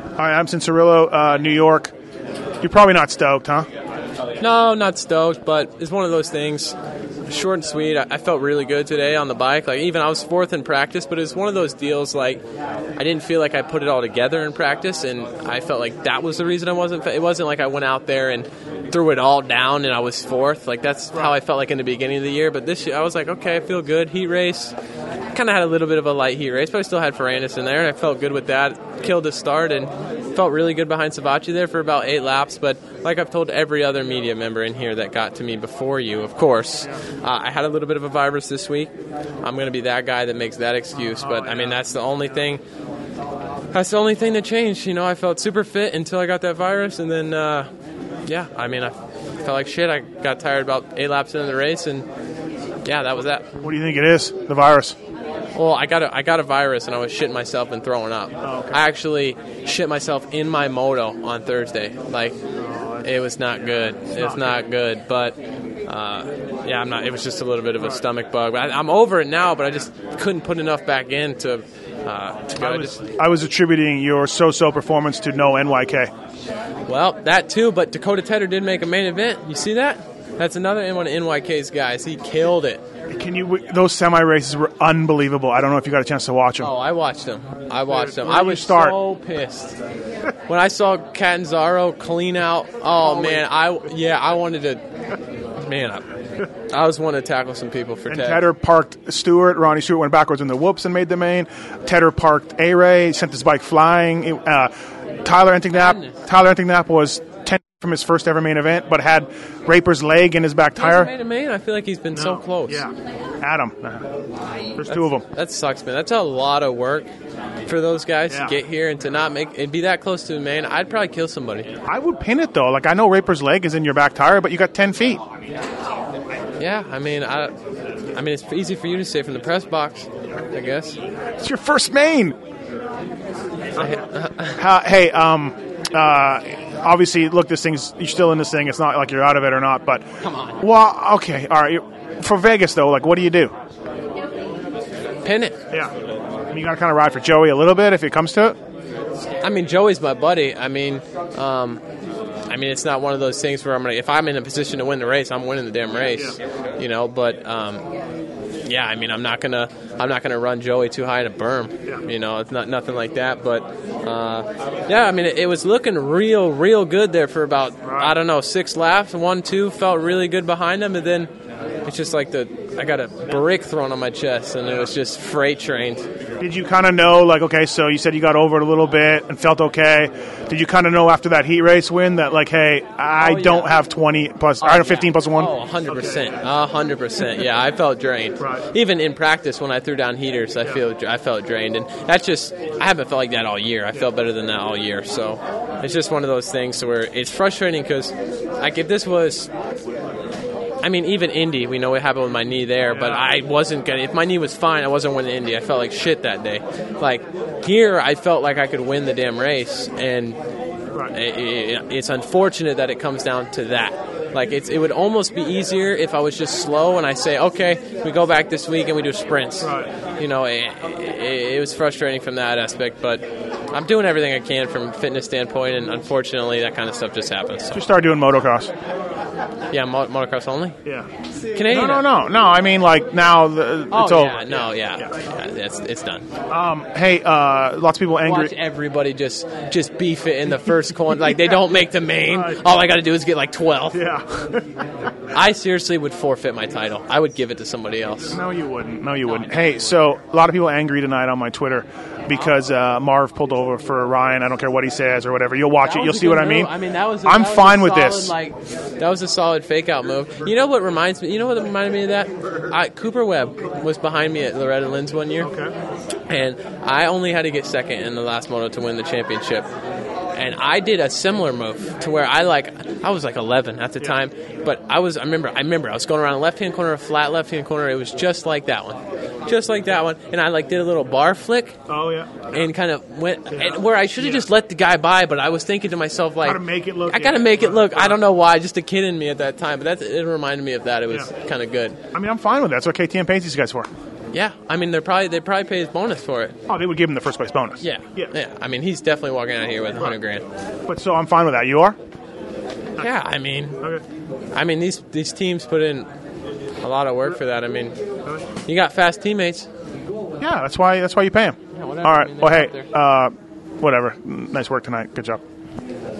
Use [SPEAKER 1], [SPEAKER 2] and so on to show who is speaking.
[SPEAKER 1] Hi, I'm Cincinnati, New York. You're probably not stoked, huh?
[SPEAKER 2] No, not stoked, but it's one of those things. Short and sweet. I felt really good today on the bike. Like, even I was fourth in practice, but it's one of those deals, like, I didn't feel like I put it all together in practice, and I felt like that was the reason I wasn't. It wasn't like I went out there and threw it all down and I was fourth. Like, that's how I felt like in the beginning of the year. But this year, I was like, okay, I feel good. Heat race. Kind of had a little bit of a light heat race, but I still had Ferrandis in there, and I felt good with that. Killed the start and felt really good behind Savatgy there for about 8 laps. But like I've told every other media member in here that got to me before you, of course, I had a little bit of a virus this week. I'm going to be that guy that makes that excuse. But, I mean, that's the only thing. That's the only thing that changed. You know, I felt super fit until I got that virus, and then, I mean, I felt like shit. I got tired about 8 laps into the race, and, that was that.
[SPEAKER 1] What do you think it is, the virus?
[SPEAKER 2] Well, I got a virus, and I was shitting myself and throwing up.
[SPEAKER 1] Oh, okay.
[SPEAKER 2] I actually shit myself in my moto on Thursday. Like, it was not good. It's not good. But, I'm not. It was just a little bit of a stomach bug. I'm over it now, but I just couldn't put enough back in to go.
[SPEAKER 1] I was attributing your so-so performance to no NYK.
[SPEAKER 2] Well, that too, but Dakota Tedder did make a main event. You see that? That's another one of NYK's guys. He killed it.
[SPEAKER 1] Those semi-races were unbelievable. I don't know if you got a chance to watch them.
[SPEAKER 2] Oh, I watched them. I was so pissed. When I saw Catanzaro clean out, man, I wanted to, man, I was wanting to tackle some people for Ted.
[SPEAKER 1] Tedder parked Stewart. Ronnie Stewart went backwards in the whoops and made the main. Tedder parked A-Ray, sent his bike flying. Tyler Enticknap was 10 from his first ever main event, but had Raper's leg in his back tire.
[SPEAKER 2] Made a main? I feel like he's been so close.
[SPEAKER 1] Yeah, Adam. There's 2 of them.
[SPEAKER 2] That sucks, man. That's a lot of work for those guys to get here and to not make and be that close to a main. I'd probably kill somebody.
[SPEAKER 1] I would pin it though. Like, I know Raper's leg is in your back tire, but you got 10 feet.
[SPEAKER 2] Yeah, I mean, it's easy for you to say from the press box, I guess.
[SPEAKER 1] It's your first main. Obviously, look, you're still in this thing. It's not like you're out of it or not, but
[SPEAKER 2] come on.
[SPEAKER 1] Well, okay, all right. For Vegas though, like, what do you do?
[SPEAKER 2] Pin it.
[SPEAKER 1] Yeah. I mean, you got to kind of ride for Joey a little bit if it comes to it.
[SPEAKER 2] I mean, Joey's my buddy. I mean, it's not one of those things where if I'm in a position to win the race, I'm winning the damn race, you know. But I mean, I'm not gonna run Joey too high in a berm, you know. It's nothing like that. But I mean, it was looking real good there for about 6 laps. 1, 2 felt really good behind him, and then it's just like I got a brick thrown on my chest, and it was just freight trained.
[SPEAKER 1] Did you kind of know, like, okay, so you said you got over it a little bit and felt okay. Did you kind of know after that heat race win that, like, hey, I don't have 20 plus, I have 15 plus 1?
[SPEAKER 2] Oh, 100%. 100%. Yeah, I felt drained.
[SPEAKER 1] Right.
[SPEAKER 2] Even in practice when I threw down heaters, I felt drained. And that's just, I haven't felt like that all year. I felt better than that all year. So it's just one of those things where it's frustrating because, like, if this was... I mean, even Indy, we know what happened with my knee there, but I wasn't going to... If my knee was fine, I wasn't winning Indy. I felt like shit that day. Like, here, I felt like I could win the damn race, and it's unfortunate that it comes down to that. Like, it would almost be easier if I was just slow and I say, okay, we go back this week and we do sprints.
[SPEAKER 1] Right.
[SPEAKER 2] You know, it was frustrating from that aspect, but I'm doing everything I can from a fitness standpoint, and unfortunately, that kind of stuff just happens. So.
[SPEAKER 1] Just start doing motocross.
[SPEAKER 2] Yeah, motocross only?
[SPEAKER 1] Yeah.
[SPEAKER 2] Canadian?
[SPEAKER 1] No. I mean, like, now it's over.
[SPEAKER 2] It's done.
[SPEAKER 1] Hey, lots of people angry.
[SPEAKER 2] Watch everybody just beef it in the first corner. Like, they don't make the main. All I got to do is get, like, 12.
[SPEAKER 1] Yeah.
[SPEAKER 2] I seriously would forfeit my title. I would give it to somebody else.
[SPEAKER 1] No, you wouldn't. Hey, so a lot of people angry tonight on my Twitter because Marv pulled over for Ryan. I don't care what he says or whatever. You'll watch it. You'll see what I mean.
[SPEAKER 2] I mean,
[SPEAKER 1] I'm fine with this.
[SPEAKER 2] That was a solid fake-out move. You know what reminds me? You know what reminded me of that? Cooper Webb was behind me at Loretta Lynn's one year.
[SPEAKER 1] Okay.
[SPEAKER 2] And I only had to get second in the last moto to win the championship. And I did a similar move to where I was like 11 at the time, but I remember I was going around a left-hand corner, a flat left-hand corner. It was just like that one, and I did a little bar flick.
[SPEAKER 1] Oh yeah.
[SPEAKER 2] And kind of went where I should have just let the guy by, but I was thinking to myself, like,
[SPEAKER 1] I gotta make it look.
[SPEAKER 2] I don't know why, just a kid in me at that time, but it reminded me of that. It was kind of good.
[SPEAKER 1] I mean, I'm fine with that. That's what KTM pays these guys for.
[SPEAKER 2] Yeah, I mean they probably pay his bonus for it.
[SPEAKER 1] Oh, they would give him the first place bonus.
[SPEAKER 2] Yeah. I mean he's definitely walking out here with $100,000.
[SPEAKER 1] But so I'm fine with that. You are?
[SPEAKER 2] Yeah, I mean,
[SPEAKER 1] Okay.
[SPEAKER 2] I mean these teams put in a lot of work for that. I mean, you got fast teammates.
[SPEAKER 1] Yeah, that's why you pay him.
[SPEAKER 2] Yeah, whatever.
[SPEAKER 1] All right.
[SPEAKER 2] I mean,
[SPEAKER 1] Well,
[SPEAKER 2] they're
[SPEAKER 1] hey,
[SPEAKER 2] out
[SPEAKER 1] whatever. Nice work tonight. Good job.